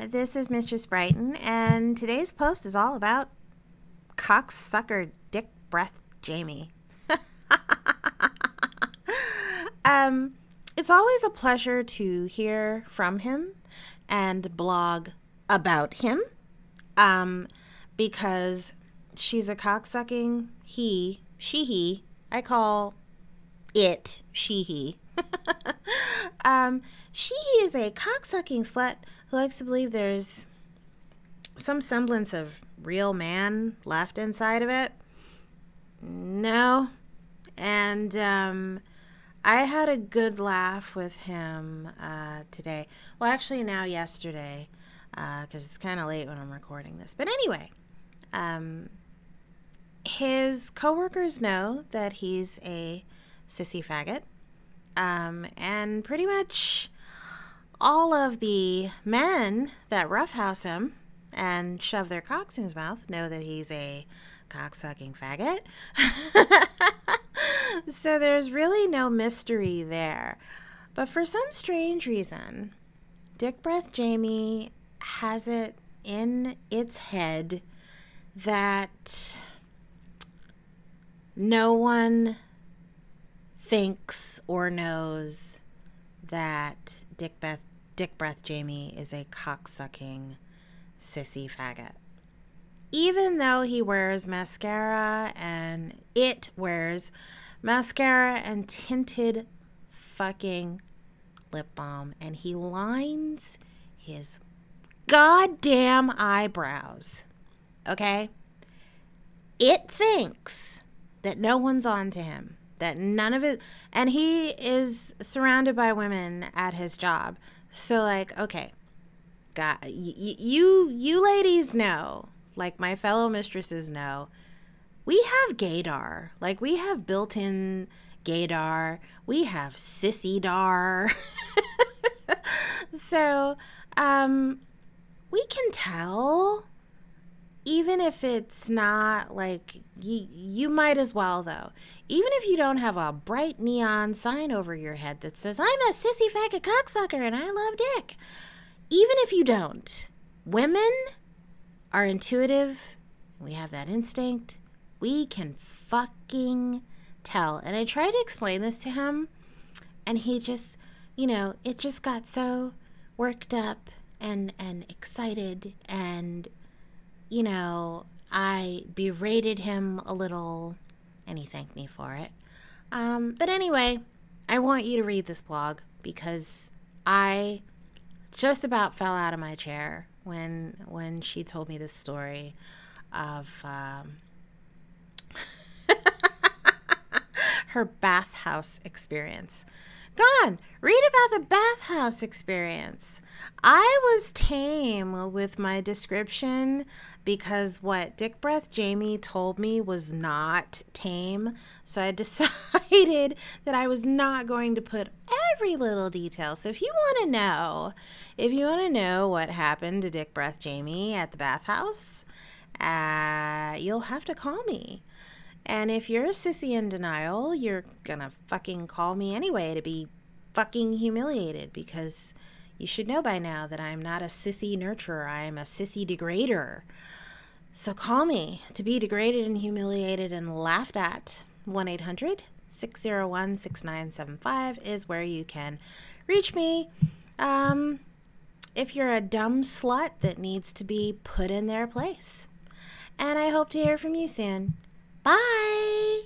This is Mistress Brighton, and today's post is all about cocksucker dick breath Jamie. It's always a pleasure to hear from him and blog about him, because she's a cocksucking he. I call it she. She is a cocksucking slut who likes to believe there's some semblance of real man left inside of it. No. And I had a good laugh with him today. Well, actually now yesterday, because it's kind of late when I'm recording this. But anyway, his coworkers know that he's a sissy faggot. And pretty much all of the men that roughhouse him and shove their cocks in his mouth know that he's a cocksucking faggot. So there's really no mystery there. But for some strange reason, Dick Breath Jamie has it in its head that no one thinks or knows that Dick Breath Jamie is a cocksucking sissy faggot. Even though he wears mascara and it wears mascara and tinted fucking lip balm, and he lines his goddamn eyebrows, okay? It thinks that no one's on to him, that none of it, and he is surrounded by women at his job. So, like, okay, God, you ladies know, like my fellow mistresses know, we have gaydar. Like, we have built-in gaydar. We have sissy-dar. So, we can tell, even if it's not, like, you might as well, though. Even if you don't have a bright neon sign over your head that says, I'm a sissy faggot cocksucker and I love dick. Even if you don't, women are intuitive. We have that instinct. We can fucking tell. And I tried to explain this to him, and he just, it just got so worked up and excited, and, I berated him a little, and he thanked me for it. But anyway, I want you to read this blog, because I just about fell out of my chair when she told me this story of her bathhouse experience. Go on, read about the bathhouse experience. I was tame with my description because what Dick Breath Jamie told me was not tame. So I decided that I was not going to put every little detail. So if you want to know what happened to Dick Breath Jamie at the bathhouse, you'll have to call me. And if you're a sissy in denial, you're gonna fucking call me anyway to be fucking humiliated, because you should know by now that I'm not a sissy nurturer. I am a sissy degrader. So call me to be degraded and humiliated and laughed at. 1-800-601-6975 is where you can reach me. If you're a dumb slut that needs to be put in their place. And I hope to hear from you soon. Bye!